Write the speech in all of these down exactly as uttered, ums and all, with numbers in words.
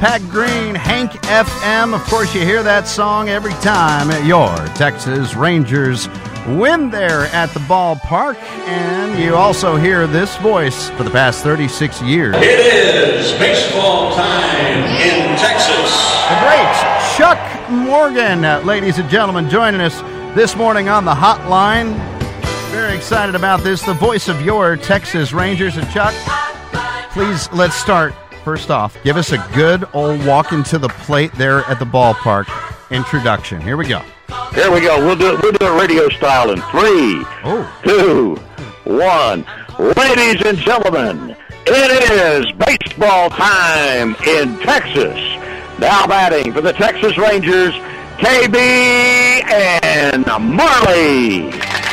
Pat Green, Hank F M. Of course, you hear that song every time your Texas Rangers win there at the ballpark. And you also hear this voice for the past thirty-six years. It is baseball time in Texas. The great Chuck Morgan, uh, ladies and gentlemen, joining us this morning on the hotline. Very excited about this. The voice of your Texas Rangers. And Chuck, please, let's start. First off, give us a good old walk into the plate there at the ballpark introduction. Here we go. Here we go. We'll do it, we'll do it radio style in three, oh. two, one. Ladies and gentlemen, it is baseball time in Texas. Now batting for the Texas Rangers, K B and Marley.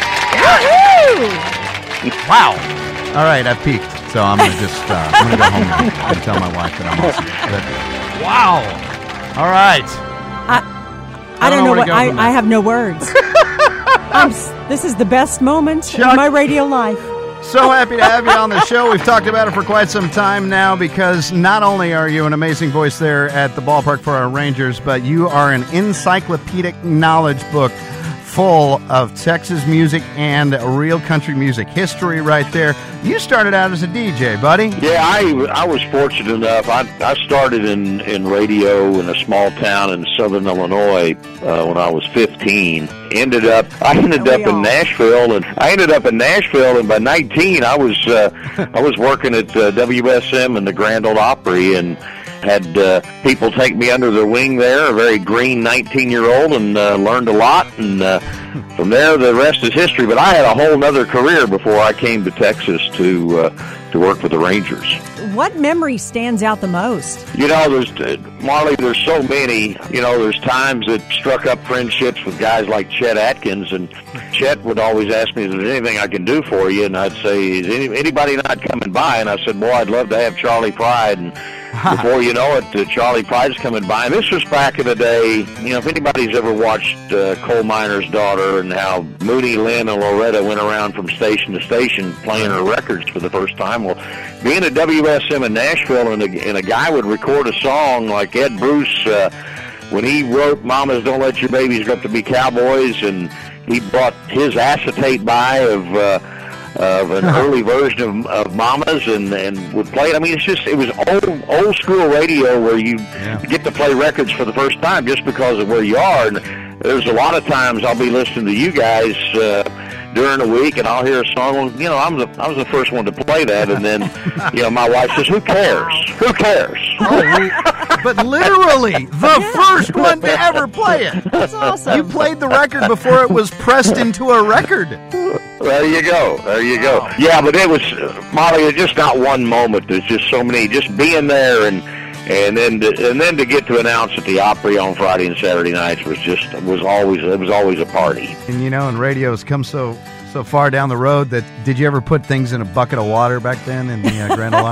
Wow. All right, I've peaked. So I'm going to just, uh, I'm going to go home now and tell my wife that I'm awesome. But, wow. All right. I, I, I don't, don't know, know what, I, I have no words. I'm, this is the best moment Chuck, in my radio life. So happy to have you on the show. We've talked about it for quite some time now because not only are you an amazing voice there at the ballpark for our Rangers, but you are an encyclopedic knowledge book full of Texas music and real country music history right there. You started out as a D J, buddy. Yeah, I, I was fortunate enough. I, I started in, in radio in a small town in southern Illinois uh, when I was fifteen. Ended up, I ended up in Nashville, and I ended up in Nashville, and by nineteen, I was uh, I was working at uh, W S M and the Grand Ole Opry, and had uh, people take me under their wing there, a very green nineteen-year-old, and uh, learned a lot. And uh, from there, the rest is history. But I had a whole other career before I came to Texas to uh, to work with the Rangers. What memory stands out the most? You know, there's uh, Marley. There's so many. You know, there's times that struck up friendships with guys like Chet Atkins, and Chet would always ask me, "Is there anything I can do for you?" And I'd say, "Is any, anybody not coming by?" And I said, "Boy, I'd love to have Charlie Pride." And before you know it, uh, Charlie Pride's coming by. And this was back in the day. You know, if anybody's ever watched uh, Coal Miner's Daughter and how Mooney, Lynn, and Loretta went around from station to station playing her records for the first time, well, being at W S M in Nashville, and a, and a guy would record a song like Ed Bruce, uh, when he wrote Mamas Don't Let Your Babies Grow Up to Be Cowboys, and he brought his acetate by of... Uh, of an early version of, of Mamas, and, and would play it. I mean, it's just, it was old old school radio where you yeah. get to play records for the first time just because of where you are. And there's a lot of times I'll be listening to you guys uh, during the week, and I'll hear a song. Well, you know, I'm the I was the first one to play that, and then you know, my wife says, "Who cares? Who cares?" Oh, we, but literally the first one to ever play it. That's awesome. You played the record before it was pressed into a record. There you go. There you go. Wow. Yeah, but it was, uh, Molly, it's just not one moment. There's just so many. Just being there, and and then to, and then to get to announce at the Opry on Friday and Saturday nights was just was always it was always a party. And you know, and radio's come so so far down the road that did you ever put things in a bucket of water back then in the uh, Grand Ole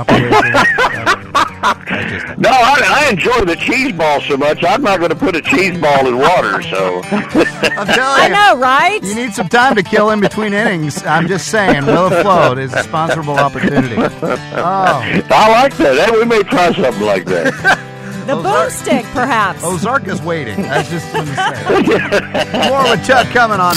Opry? I just, no, I, I enjoy the cheese ball so much. I'm not going to put a cheese ball in water. So I'm telling I you, know, right? You need some time to kill in between innings. I'm just saying, Will It Float is a sponsorable opportunity. Oh, I like that. Hey, we may try something like that. The boomstick, perhaps. Ozark is waiting. That's just what I'm saying. More with Chuck coming on,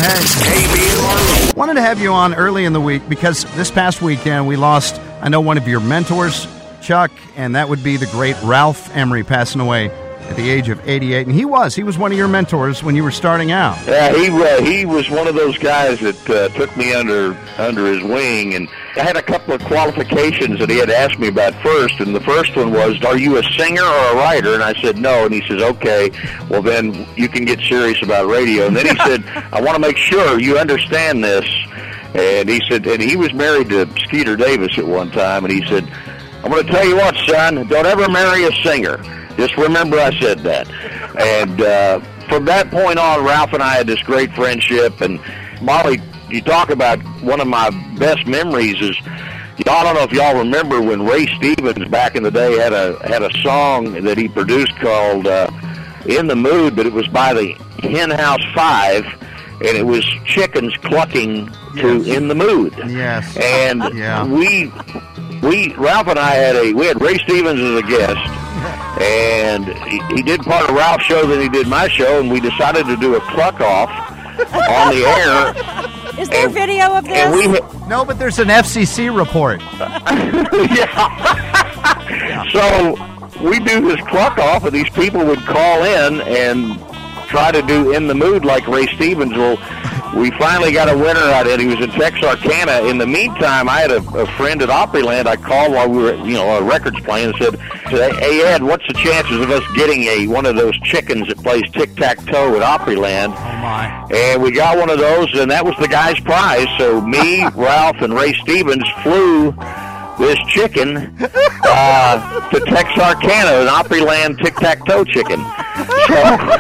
Hank. Wanted to have you on early in the week because this past weekend we lost, I know, one of your mentors, Chuck, and that would be the great Ralph Emery, passing away at the age of eighty-eight. And he was. He was one of your mentors when you were starting out. Yeah, he uh, he was one of those guys that uh, took me under under his wing. And I had a couple of qualifications that he had asked me about first. And the first one was, are you a singer or a writer? And I said, no. And he says, okay, well, then you can get serious about radio. And then he said, I want to make sure you understand this. And he said, and he was married to Skeeter Davis at one time. And he said, I'm going to tell you what, son, don't ever marry a singer. Just remember I said that. And uh, from that point on, Ralph and I had this great friendship. And Molly, you talk about one of my best memories is, I don't know if y'all remember when Ray Stevens back in the day had a had a song that he produced called uh, In the Mood, but it was by the Hen House Five, and it was chickens clucking to yes. In the Mood. Yes. And yeah. we... We Ralph and I had a we had Ray Stevens as a guest, And he, he did part of Ralph's show, then he did my show, and we decided to do a cluck off on the air. Is there and, video of this? And we, no, but there's an F C C report. yeah. So we do this cluck off, and these people would call in and try to do In the Mood like Ray Stevens. Well, we finally got a winner out of it. He was in Texarkana. In the meantime, I had a, a friend at Opryland. I called while we were, you know, our records playing and said, "Hey, Ed, what's the chances of us getting a one of those chickens that plays tic-tac-toe at Opryland?" Oh, my. And we got one of those, and that was the guy's prize. So me, Ralph, and Ray Stevens flew this chicken uh, to Texarkana, an Opryland tic-tac-toe chicken. So...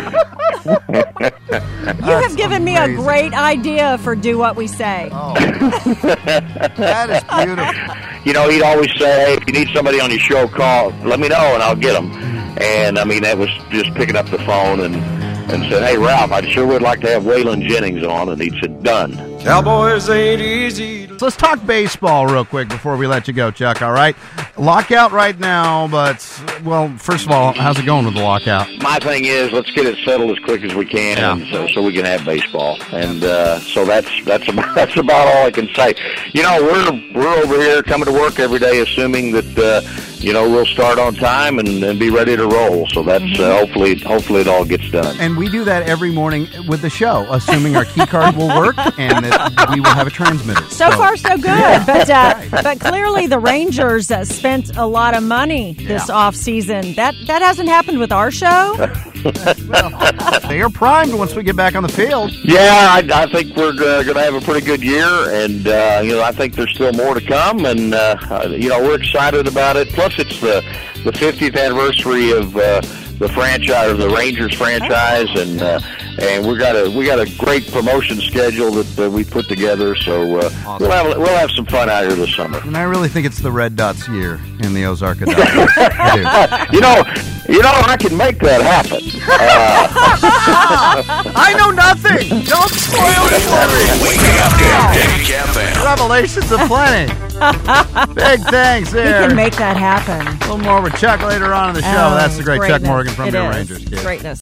You have given me a great idea for Do What We Say. Oh. That is beautiful. You know, he'd always say, "Hey, if you need somebody on your show, call. Let me know, and I'll get them." And, I mean, that was just picking up the phone and, and said, "Hey, Ralph, I sure would like to have Waylon Jennings on." And he said, "Done." Cowboys ain't easy. So let's talk baseball real quick before we let you go, Chuck, all right? Lockout right now, but, well, first of all, how's it going with the lockout? My thing is, let's get it settled as quick as we can, Yeah. so, so we can have baseball. And uh, so that's that's about, that's about all I can say. You know, we're we're over here coming to work every day, assuming that uh, you know we'll start on time and, and be ready to roll. So that's uh, hopefully hopefully it all gets done. And we do that every morning with the show, assuming our key card will work and that we will have a transmitter. So far, so good. But uh, but clearly the Rangers uh, spent a lot of money this Yeah. off season. That that hasn't happened with our show. Well, they are primed once we get back on the field. Yeah, I, I think we're uh, going to have a pretty good year, and uh, you know I think there's still more to come, and uh, uh, you know we're excited about it. Plus, it's the the fiftieth anniversary of uh, the franchise, or the Rangers franchise, and uh, and we got a we got a great promotion schedule that uh, we put together. So uh, Awesome. we'll have we'll have some fun out here this summer. And I really think it's the Red Dots year in the Ozark of Dots. I do. You know, you know I can make that happen. Uh, I know nothing. Don't spoil it for me. Waking up Big F M. Revelations of plenty. Big thanks He there. can make that happen. A little more with Chuck later on in the show. Oh, That's the great Chuck greatness. Morgan from It your is. Rangers kid. Greatness.